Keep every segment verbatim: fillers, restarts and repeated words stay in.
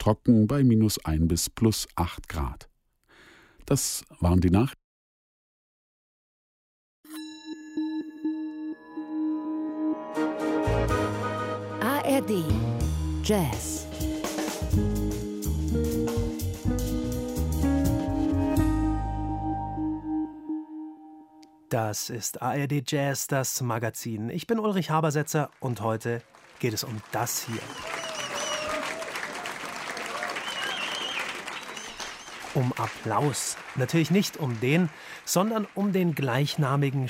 trocken bei minus ein bis plus acht Grad. Das waren die Nachrichten. A R D Jazz. Das ist A R D Jazz, das Magazin. Ich bin Ulrich Habersetzer und heute geht es um das hier. Um Applaus. Natürlich nicht um den, sondern um den gleichnamigen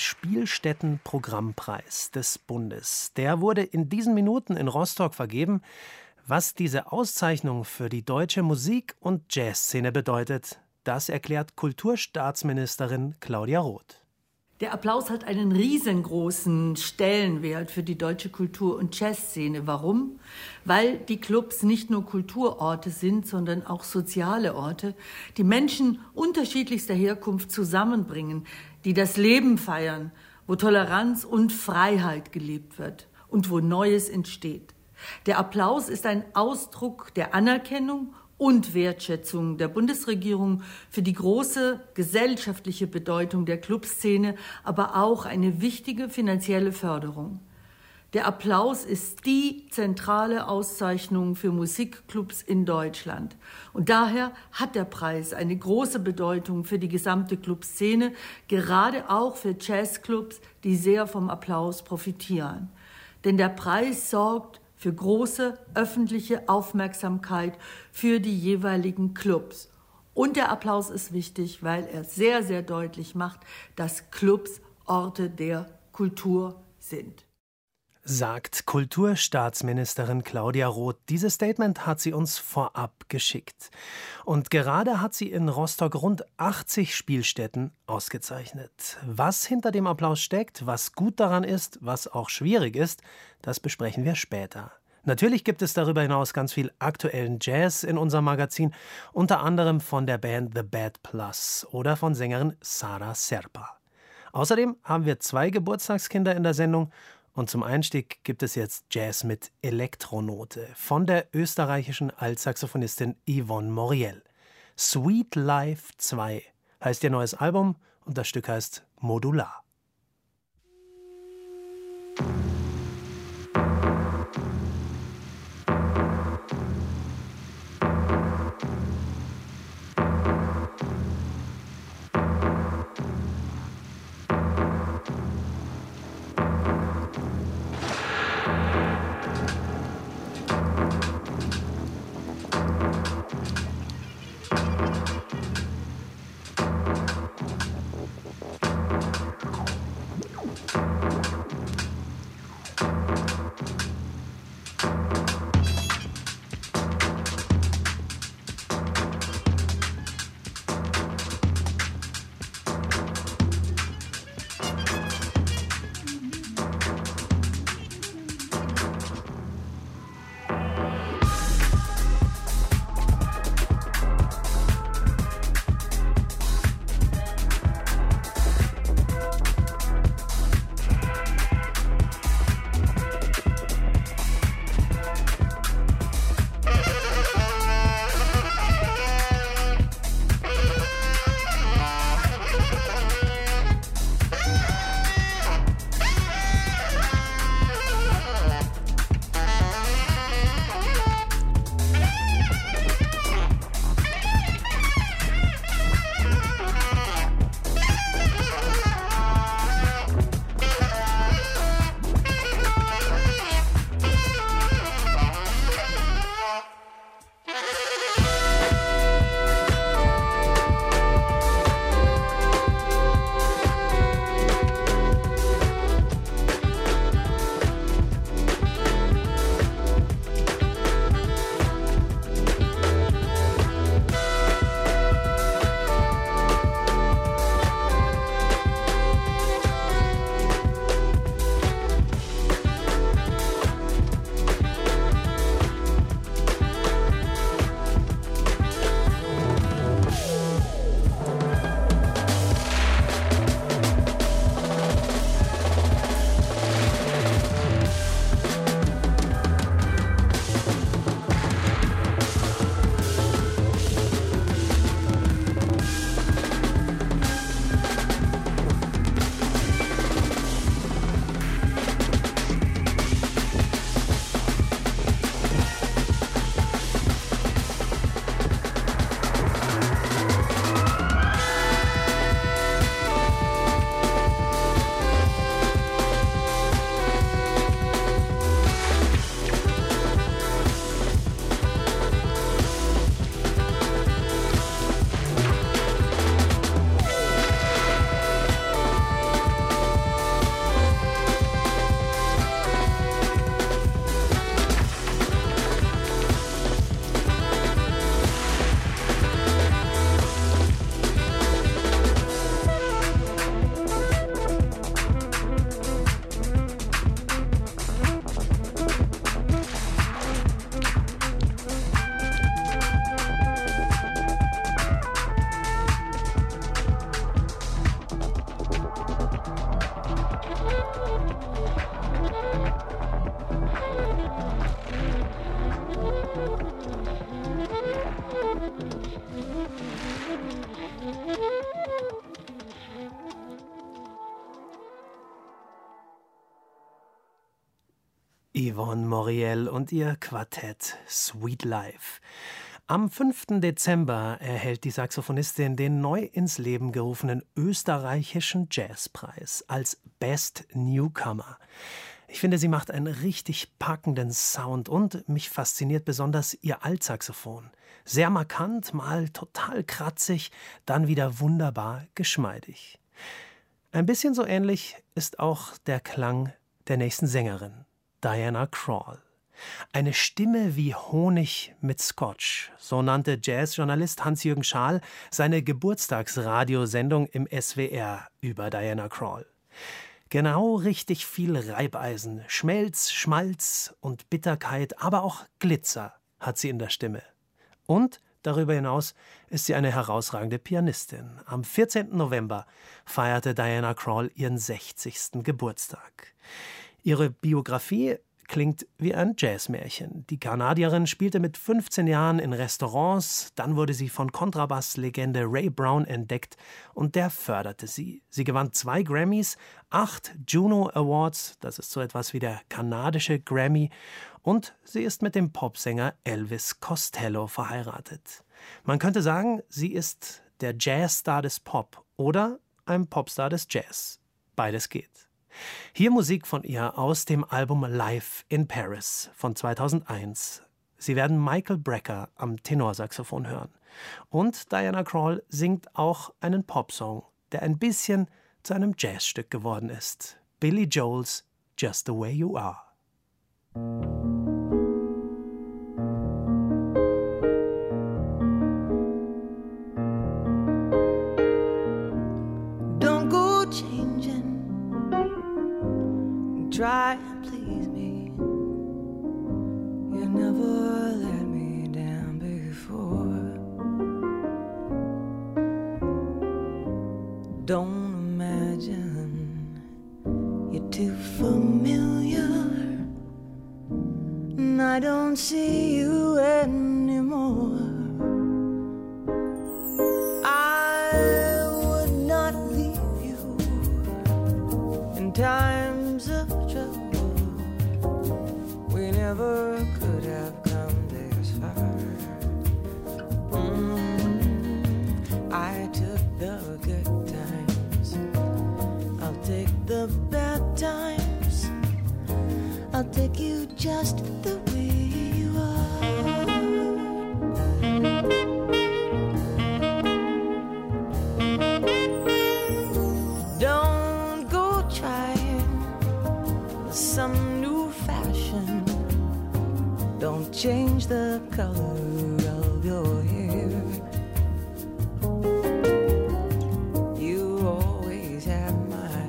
Spielstätten-Programmpreis des Bundes. Der wurde in diesen Minuten in Rostock vergeben. Was diese Auszeichnung für die deutsche Musik- und Jazzszene bedeutet, das erklärt Kulturstaatsministerin Claudia Roth. Der Applaus hat einen riesengroßen Stellenwert für die deutsche Kultur- und Jazzszene. Warum? Weil die Clubs nicht nur Kulturorte sind, sondern auch soziale Orte, die Menschen unterschiedlichster Herkunft zusammenbringen, die das Leben feiern, wo Toleranz und Freiheit gelebt wird und wo Neues entsteht. Der Applaus ist ein Ausdruck der Anerkennung und Wertschätzung der Bundesregierung für die große gesellschaftliche Bedeutung der Clubszene, aber auch eine wichtige finanzielle Förderung. Der Applaus ist die zentrale Auszeichnung für Musikclubs in Deutschland. Und daher hat der Preis eine große Bedeutung für die gesamte Clubszene, gerade auch für Jazzclubs, die sehr vom Applaus profitieren. Denn der Preis sorgt für große öffentliche Aufmerksamkeit für die jeweiligen Clubs. Und der Applaus ist wichtig, weil er sehr, sehr deutlich macht, dass Clubs Orte der Kultur sind. Sagt Kulturstaatsministerin Claudia Roth. Dieses Statement hat sie uns vorab geschickt. Und gerade hat sie in Rostock rund achtzig Spielstätten ausgezeichnet. Was hinter dem Applaus steckt, was gut daran ist, was auch schwierig ist, das besprechen wir später. Natürlich gibt es darüber hinaus ganz viel aktuellen Jazz in unserem Magazin, unter anderem von der Band The Bad Plus oder von Sängerin Sara Serpa. Außerdem haben wir zwei Geburtstagskinder in der Sendung. Und zum Einstieg gibt es jetzt Jazz mit Elektronote von der österreichischen Altsaxophonistin Yvonne Moriel. Sweet Life zwei heißt ihr neues Album und das Stück heißt Modular. Yvonne Moriel und ihr Quartett Sweet Life. Am fünften Dezember erhält die Saxophonistin den neu ins Leben gerufenen österreichischen Jazzpreis als Best Newcomer. Ich finde, sie macht einen richtig packenden Sound und mich fasziniert besonders ihr Altsaxophon. Sehr markant, mal total kratzig, dann wieder wunderbar geschmeidig. Ein bisschen so ähnlich ist auch der Klang der nächsten Sängerin, Diana Krall. Eine Stimme wie Honig mit Scotch, so nannte Jazzjournalist Hans-Jürgen Schaal seine Geburtstagsradiosendung im S W R über Diana Krall. Genau richtig viel Reibeisen, Schmelz, Schmalz und Bitterkeit, aber auch Glitzer hat sie in der Stimme. Und darüber hinaus ist sie eine herausragende Pianistin. Am vierzehnten November feierte Diana Krall ihren sechzigsten Geburtstag. Ihre Biografie klingt wie ein Jazzmärchen. Die Kanadierin spielte mit fünfzehn Jahren in Restaurants, dann wurde sie von Kontrabasslegende Ray Brown entdeckt und der förderte sie. Sie gewann zwei Grammys, acht Juno Awards, das ist so etwas wie der kanadische Grammy, und sie ist mit dem Popsänger Elvis Costello verheiratet. Man könnte sagen, sie ist der Jazzstar des Pop oder ein Popstar des Jazz. Beides geht. Hier Musik von ihr aus dem Album Live in Paris von zweitausendeins. Sie werden Michael Brecker am Tenorsaxophon hören. Und Diana Krall singt auch einen Popsong, der ein bisschen zu einem Jazzstück geworden ist. Billy Joel's Just the Way You Are. Try and please me. You never let me down before. Don't imagine you're too familiar, and I don't see you anymore. I would not leave you in times of never could have come this far. Mm, I took the good times, I'll take the bad times, I'll take you just the way you are. Don't go trying some new fashion. Don't change the color of your hair. You always have my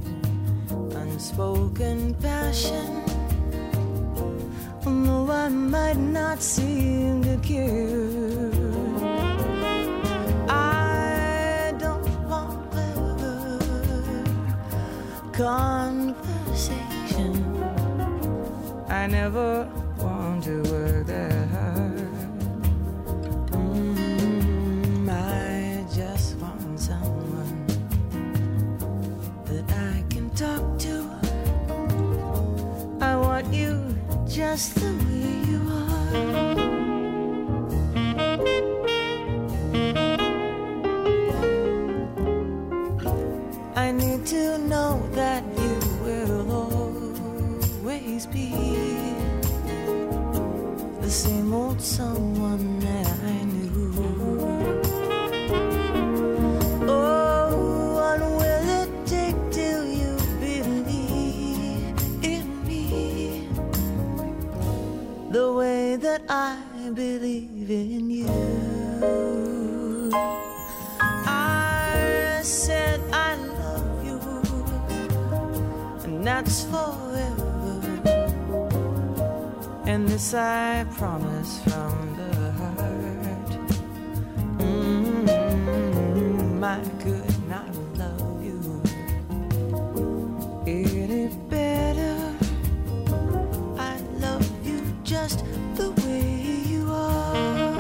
unspoken passion, although I might not seem to care. I don't want clever conversation. I never want to work that hard. Mm, I just want someone that I can talk to. I want you just the way you are. I need to know that you will always be the same old someone that I knew. Oh, what will it take till you believe in me the way that I believe in you? I said I love you, and that's forever. And this I promise from the heart. Mm-hmm. I could not love you any better. I love you just the way you are.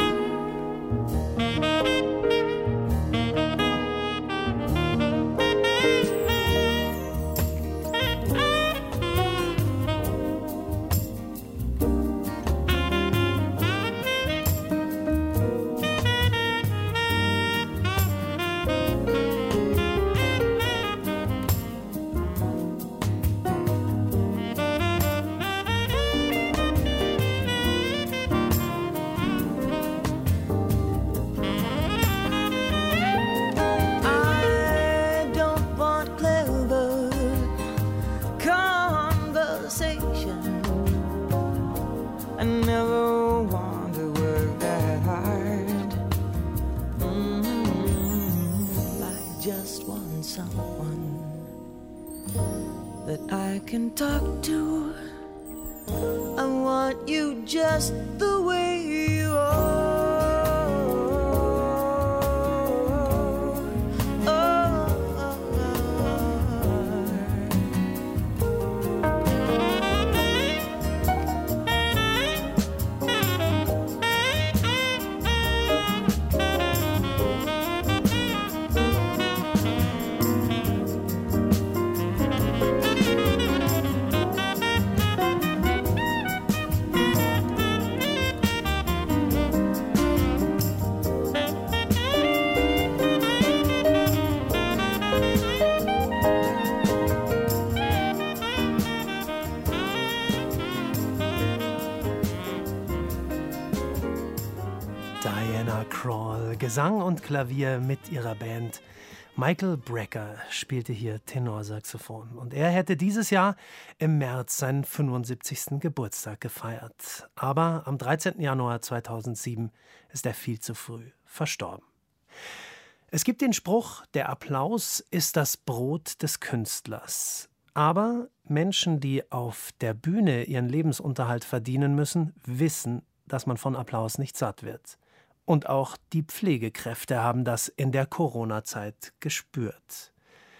someone that I can talk to. I want you just the way you are. Diana Krall, Gesang und Klavier mit ihrer Band. Michael Brecker spielte hier Tenorsaxophon. Und er hätte dieses Jahr im März seinen fünfundsiebzigsten Geburtstag gefeiert. Aber am dreizehnten Januar zweitausendsieben ist er viel zu früh verstorben. Es gibt den Spruch, der Applaus ist das Brot des Künstlers. Aber Menschen, die auf der Bühne ihren Lebensunterhalt verdienen müssen, wissen, dass man von Applaus nicht satt wird. Und auch die Pflegekräfte haben das in der Corona-Zeit gespürt.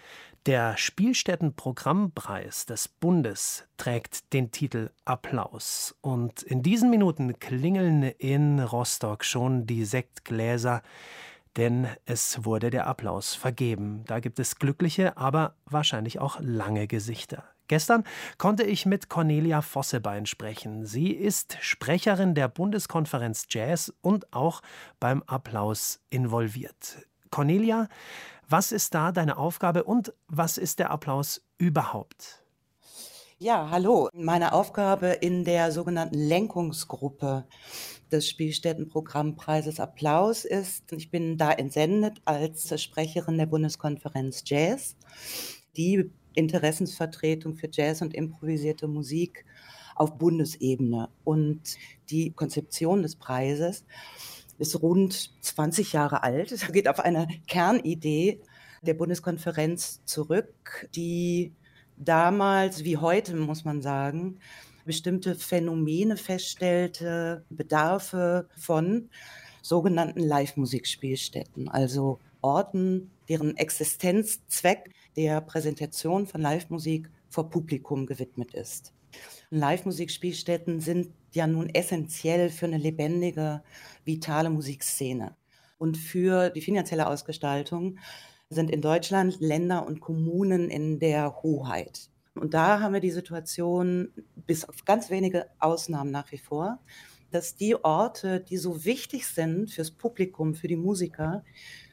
Der Spielstättenprogrammpreis des Bundes trägt den Titel Applaus. Und in diesen Minuten klingeln in Rostock schon die Sektgläser, denn es wurde der Applaus vergeben. Da gibt es glückliche, aber wahrscheinlich auch lange Gesichter. Gestern konnte ich mit Cornelia Vossebein sprechen. Sie ist Sprecherin der Bundeskonferenz Jazz und auch beim Applaus involviert. Cornelia, was ist da deine Aufgabe und was ist der Applaus überhaupt? Ja, hallo. Meine Aufgabe in der sogenannten Lenkungsgruppe des Spielstättenprogrammpreises Applaus ist, ich bin da entsendet als Sprecherin der Bundeskonferenz Jazz, die Interessensvertretung für Jazz und improvisierte Musik auf Bundesebene. Und die Konzeption des Preises ist rund zwanzig Jahre alt. Es geht auf eine Kernidee der Bundeskonferenz zurück, die damals, wie heute muss man sagen, bestimmte Phänomene feststellte, Bedarfe von sogenannten Live-Musikspielstätten, also Orten, deren Existenzzweck der Präsentation von Live-Musik vor Publikum gewidmet ist. Live-Musikspielstätten sind ja nun essentiell für eine lebendige, vitale Musikszene. Und für die finanzielle Ausgestaltung sind in Deutschland Länder und Kommunen in der Hoheit. Und da haben wir die Situation, bis auf ganz wenige Ausnahmen nach wie vor, dass die Orte, die so wichtig sind fürs Publikum, für die Musiker,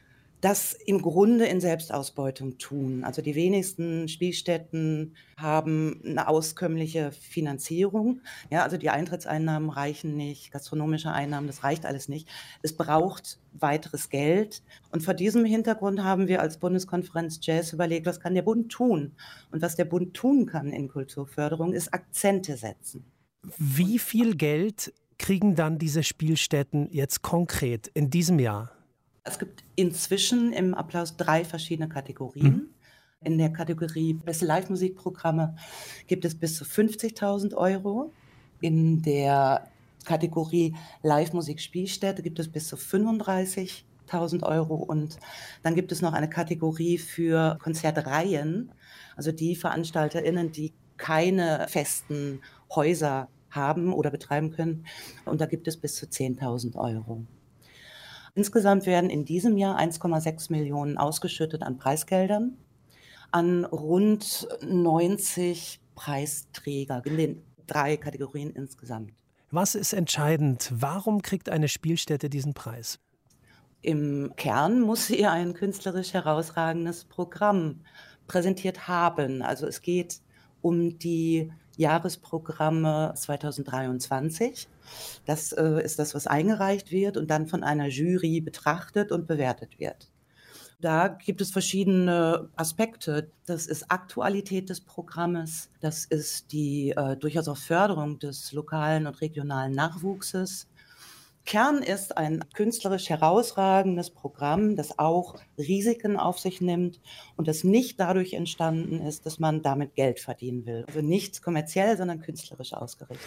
das im Grunde in Selbstausbeutung tun. Also die wenigsten Spielstätten haben eine auskömmliche Finanzierung. Ja, also die Eintrittseinnahmen reichen nicht, gastronomische Einnahmen, das reicht alles nicht. Es braucht weiteres Geld. Und vor diesem Hintergrund haben wir als Bundeskonferenz Jazz überlegt, was kann der Bund tun? Und was der Bund tun kann in Kulturförderung, ist Akzente setzen. Wie viel Geld kriegen dann diese Spielstätten jetzt konkret in diesem Jahr? Es gibt inzwischen im Applaus drei verschiedene Kategorien. Mhm. In der Kategorie Beste Live-Musikprogramme gibt es bis zu fünfzigtausend Euro. In der Kategorie Live-Musikspielstätte gibt es bis zu fünfunddreißigtausend Euro. Und dann gibt es noch eine Kategorie für Konzertreihen, also die VeranstalterInnen, die keine festen Häuser haben oder betreiben können. Und da gibt es bis zu zehntausend Euro. Insgesamt werden in diesem Jahr eins Komma sechs Millionen ausgeschüttet an Preisgeldern an rund neunzig Preisträger in den drei Kategorien insgesamt. Was ist entscheidend? Warum kriegt eine Spielstätte diesen Preis? Im Kern muss sie ein künstlerisch herausragendes Programm präsentiert haben. Also es geht um die Jahresprogramme zweitausenddreiundzwanzig. Das äh, ist das, was eingereicht wird und dann von einer Jury betrachtet und bewertet wird. Da gibt es verschiedene Aspekte. Das ist Aktualität des Programmes, das ist die äh, durchaus auch Förderung des lokalen und regionalen Nachwuchses, Kern ist ein künstlerisch herausragendes Programm, das auch Risiken auf sich nimmt und das nicht dadurch entstanden ist, dass man damit Geld verdienen will. Also nicht kommerziell, sondern künstlerisch ausgerichtet.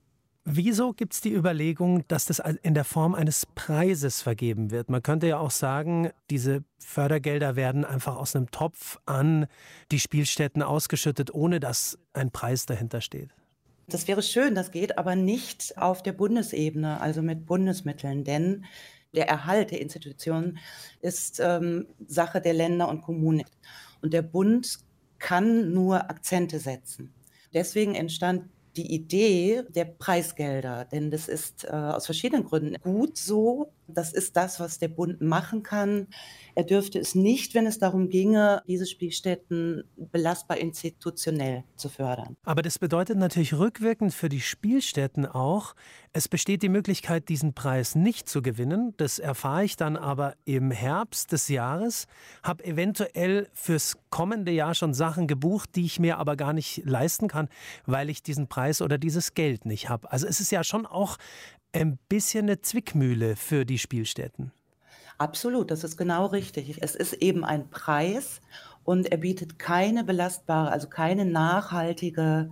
Wieso gibt es die Überlegung, dass das in der Form eines Preises vergeben wird? Man könnte ja auch sagen, diese Fördergelder werden einfach aus einem Topf an die Spielstätten ausgeschüttet, ohne dass ein Preis dahinter steht. Das wäre schön, das geht aber nicht auf der Bundesebene, also mit Bundesmitteln, denn der Erhalt der Institutionen ist ähm, Sache der Länder und Kommunen. Und der Bund kann nur Akzente setzen. Deswegen entstand die Idee der Preisgelder, denn das ist äh, aus verschiedenen Gründen gut so. Das ist das, was der Bund machen kann. Er dürfte es nicht, wenn es darum ginge, diese Spielstätten belastbar institutionell zu fördern. Aber das bedeutet natürlich rückwirkend für die Spielstätten auch, es besteht die Möglichkeit, diesen Preis nicht zu gewinnen. Das erfahre ich dann aber im Herbst des Jahres, habe eventuell fürs kommende Jahr schon Sachen gebucht, die ich mir aber gar nicht leisten kann, weil ich diesen Preis oder dieses Geld nicht habe. Also es ist ja schon auch ein bisschen eine Zwickmühle für die Spielstätten. Absolut, das ist genau richtig. Es ist eben ein Preis und er bietet keine belastbare, also keine nachhaltige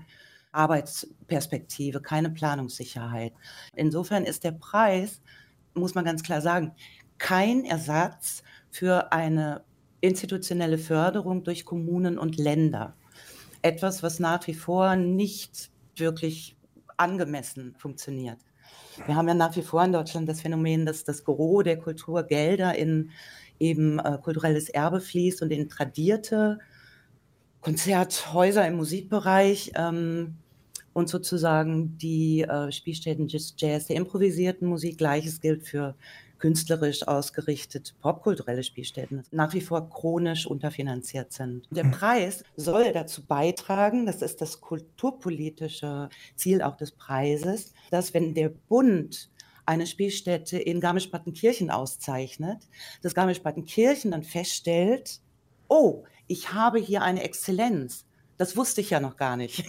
Arbeitsperspektive, keine Planungssicherheit. Insofern ist der Preis, muss man ganz klar sagen, kein Ersatz für eine institutionelle Förderung durch Kommunen und Länder. Etwas, was nach wie vor nicht wirklich angemessen funktioniert. Wir haben ja nach wie vor in Deutschland das Phänomen, dass das Gros der Kulturgelder in eben äh, kulturelles Erbe fließt und in tradierte Konzerthäuser im Musikbereich ähm, und sozusagen die äh, Spielstätten des Jazz, der improvisierten Musik. Gleiches gilt für künstlerisch ausgerichtete popkulturelle Spielstätten, nach wie vor chronisch unterfinanziert sind. Der Preis soll dazu beitragen, das ist das kulturpolitische Ziel auch des Preises, dass wenn der Bund eine Spielstätte in Garmisch-Partenkirchen auszeichnet, dass Garmisch-Partenkirchen dann feststellt, oh, ich habe hier eine Exzellenz. Das wusste ich ja noch gar nicht.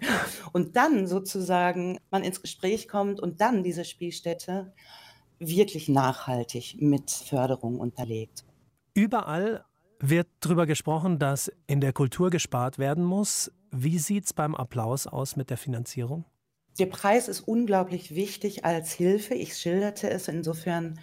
Und dann sozusagen man ins Gespräch kommt und dann diese Spielstätte wirklich nachhaltig mit Förderung unterlegt. Überall wird darüber gesprochen, dass in der Kultur gespart werden muss. Wie sieht es beim Applaus aus mit der Finanzierung? Der Preis ist unglaublich wichtig als Hilfe. Ich schilderte es. Insofern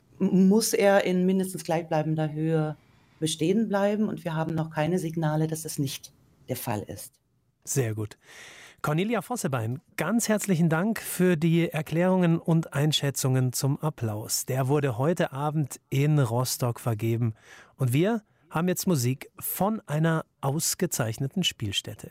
muss er in mindestens gleichbleibender Höhe bestehen bleiben. Und wir haben noch keine Signale, dass es nicht der Fall ist. Sehr gut. Cornelia Vossebein, ganz herzlichen Dank für die Erklärungen und Einschätzungen zum Applaus. Der wurde heute Abend in Rostock vergeben. Und wir haben jetzt Musik von einer ausgezeichneten Spielstätte.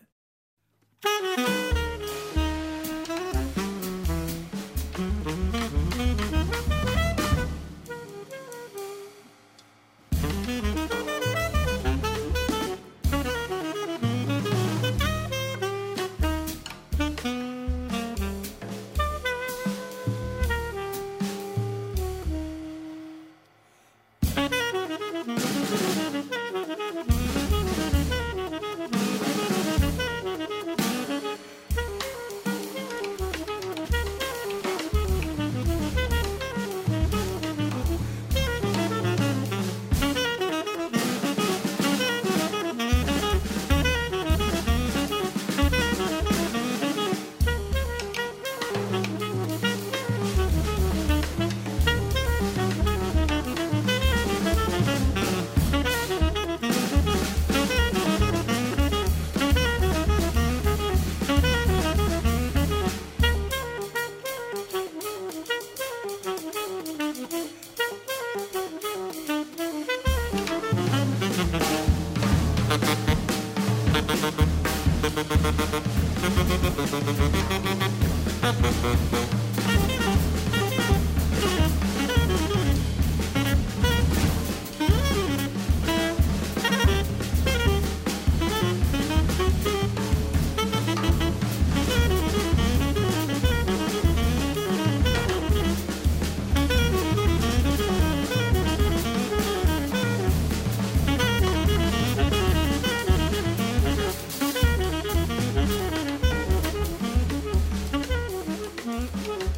Mm-hmm.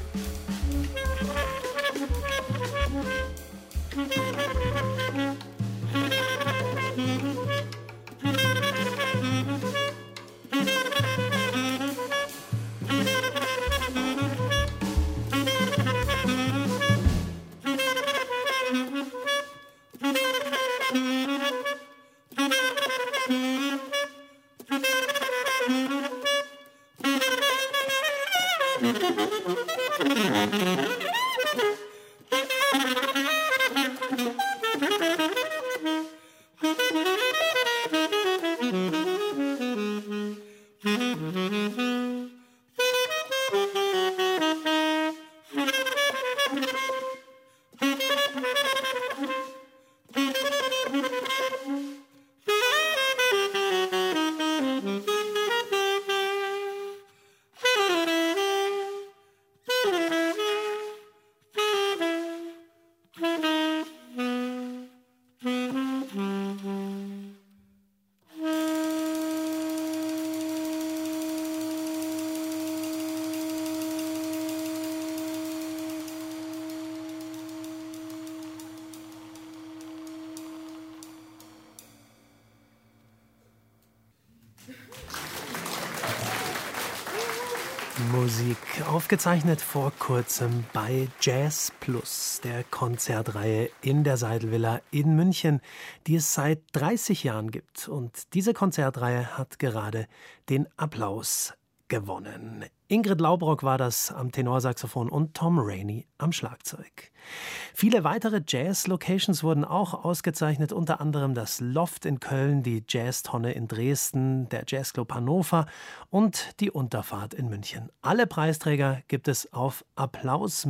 Musik, aufgezeichnet vor kurzem bei Jazz Plus, der Konzertreihe in der Seidelvilla in München, die es seit dreißig Jahren gibt. Und diese Konzertreihe hat gerade den Applaus gewonnen. Ingrid Laubrock war das am Tenorsaxophon und Tom Rainey am Schlagzeug. Viele weitere Jazz-Locations wurden auch ausgezeichnet, unter anderem das Loft in Köln, die Jazztonne in Dresden, der Jazzclub Hannover und die Unterfahrt in München. Alle Preisträger gibt es auf applaus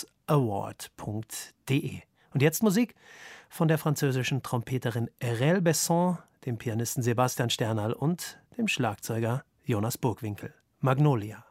award punkt de. Und jetzt Musik von der französischen Trompeterin Erelle Besson, dem Pianisten Sebastian Sternal und dem Schlagzeuger Jonas Burgwinkel. Magnolia.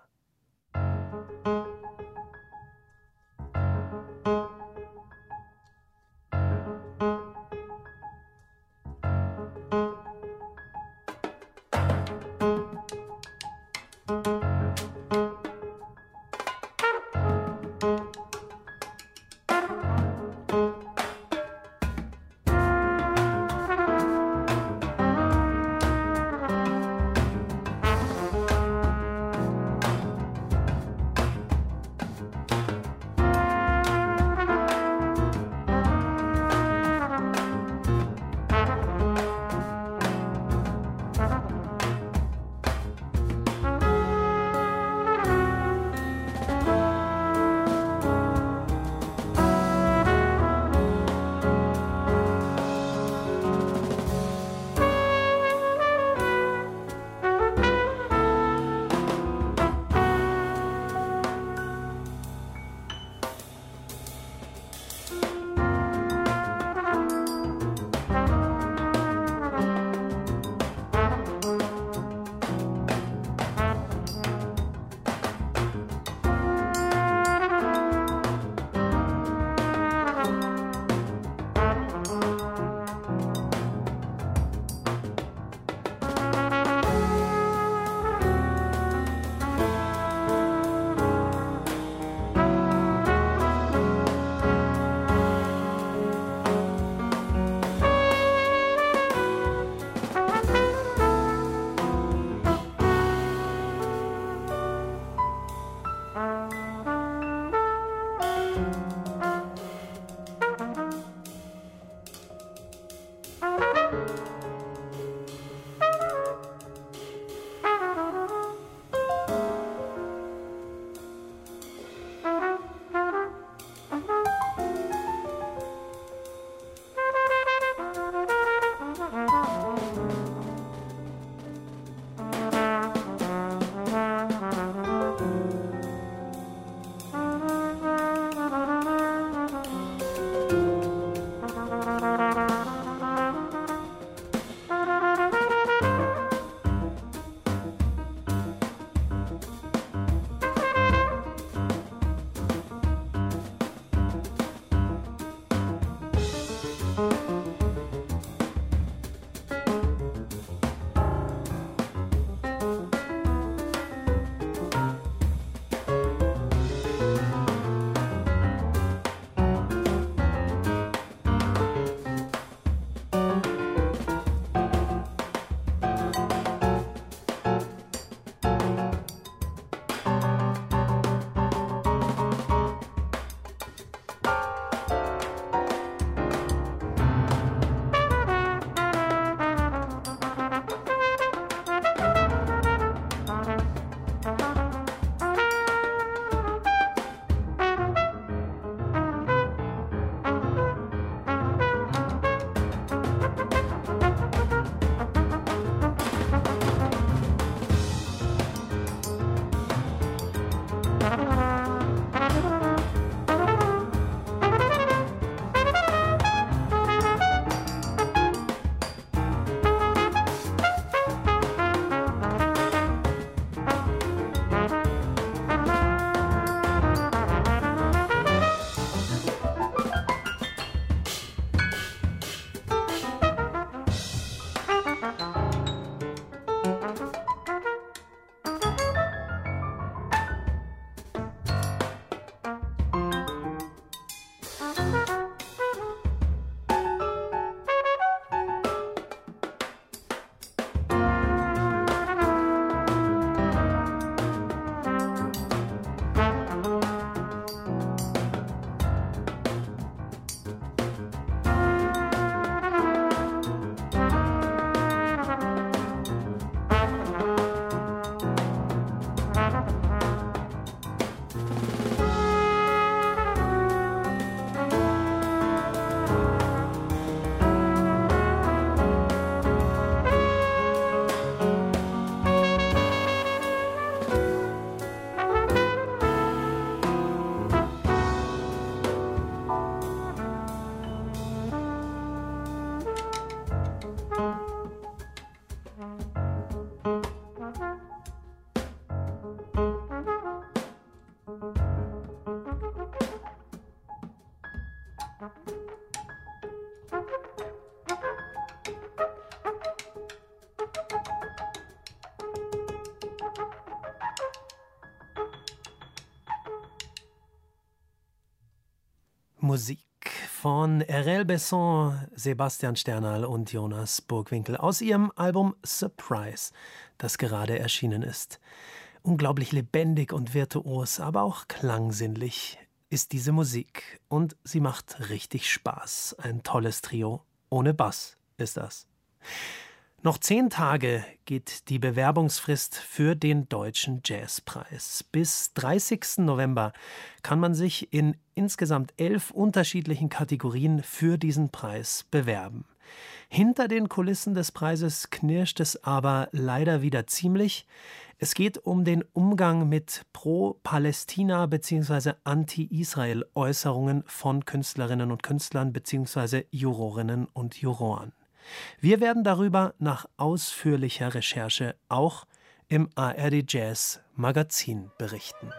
Musik von Erel Besson, Sebastian Sternal und Jonas Burgwinkel aus ihrem Album Surprise, das gerade erschienen ist. Unglaublich lebendig und virtuos, aber auch klangsinnlich ist diese Musik. Und sie macht richtig Spaß. Ein tolles Trio. Ohne Bass ist das. Noch zehn Tage geht die Bewerbungsfrist für den Deutschen Jazzpreis. Bis dreißigsten November kann man sich in insgesamt elf unterschiedlichen Kategorien für diesen Preis bewerben. Hinter den Kulissen des Preises knirscht es aber leider wieder ziemlich. Es geht um den Umgang mit Pro-Palästina- bzw. Anti-Israel-Äußerungen von Künstlerinnen und Künstlern bzw. Jurorinnen und Juroren. Wir werden darüber nach ausführlicher Recherche auch im A R D Jazz Magazin berichten.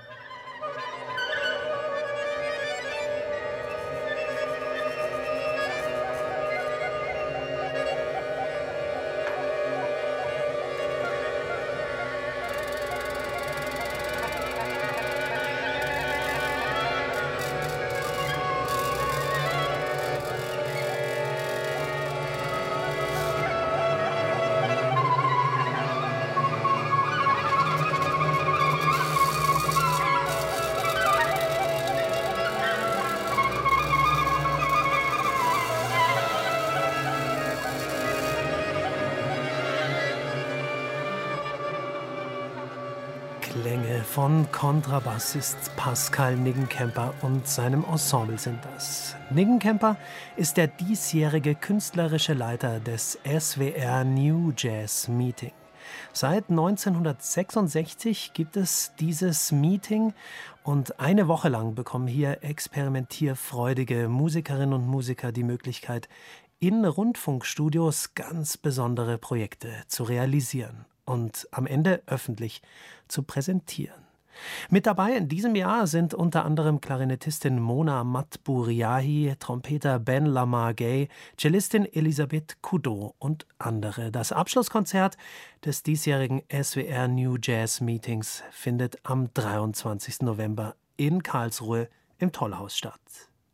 Klänge von Kontrabassist Pascal Niggenkemper und seinem Ensemble sind das. Niggenkemper ist der diesjährige künstlerische Leiter des S W R New Jazz Meeting. Seit neunzehnhundertsechsundsechzig gibt es dieses Meeting und eine Woche lang bekommen hier experimentierfreudige Musikerinnen und Musiker die Möglichkeit, in Rundfunkstudios ganz besondere Projekte zu realisieren und am Ende öffentlich zu präsentieren. Mit dabei in diesem Jahr sind unter anderem Klarinettistin Mona Matburiahi, Trompeter Ben Lamar Gay, Cellistin Elisabeth Kudo und andere. Das Abschlusskonzert des diesjährigen S W R New Jazz Meetings findet am dreiundzwanzigsten November in Karlsruhe im Tollhaus statt.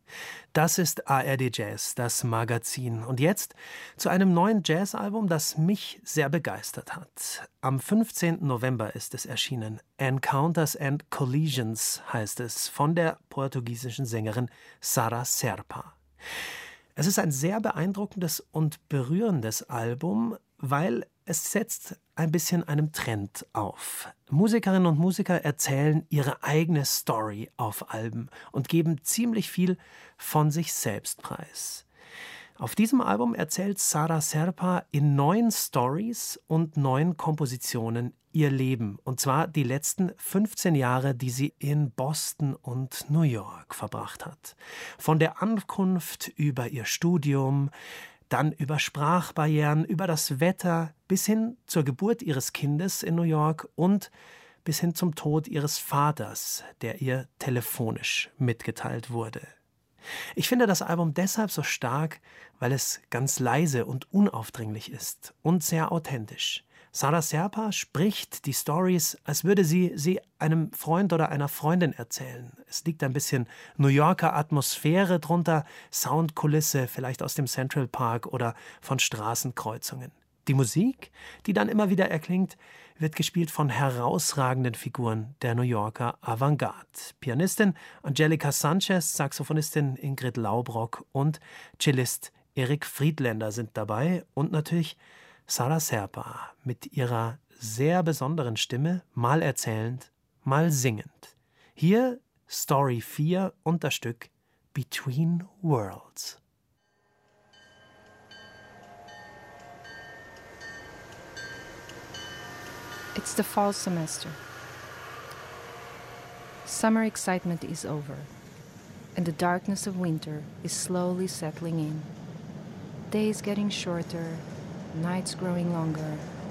Das ist A R D Jazz, das Magazin. Und jetzt zu einem neuen Jazzalbum, das mich sehr begeistert hat. Am fünfzehnten November ist es erschienen. Encounters and Collisions heißt es, von der portugiesischen Sängerin Sara Serpa. Es ist ein sehr beeindruckendes und berührendes Album, weil es setzt ein bisschen einem Trend auf. Musikerinnen und Musiker erzählen ihre eigene Story auf Alben und geben ziemlich viel von sich selbst preis. Auf diesem Album erzählt Sara Serpa in neun Stories und neun Kompositionen ihr Leben. Und zwar die letzten fünfzehn Jahre, die sie in Boston und New York verbracht hat. Von der Ankunft über ihr Studium, dann über Sprachbarrieren, über das Wetter, bis hin zur Geburt ihres Kindes in New York und bis hin zum Tod ihres Vaters, der ihr telefonisch mitgeteilt wurde. Ich finde das Album deshalb so stark, weil es ganz leise und unaufdringlich ist und sehr authentisch. Sara Serpa spricht die Stories, als würde sie sie einem Freund oder einer Freundin erzählen. Es liegt ein bisschen New Yorker Atmosphäre drunter, Soundkulisse, vielleicht aus dem Central Park oder von Straßenkreuzungen. Die Musik, die dann immer wieder erklingt, wird gespielt von herausragenden Figuren der New Yorker Avantgarde. Pianistin Angelica Sanchez, Saxophonistin Ingrid Laubrock und Cellist Erik Friedländer sind dabei und natürlich Sara Serpa mit ihrer sehr besonderen Stimme, mal erzählend, mal singend. Hier Story vier und das Stück Between Worlds. It's the fall semester. Summer excitement is over, and the darkness of winter is slowly settling in. Days getting shorter, nights growing longer,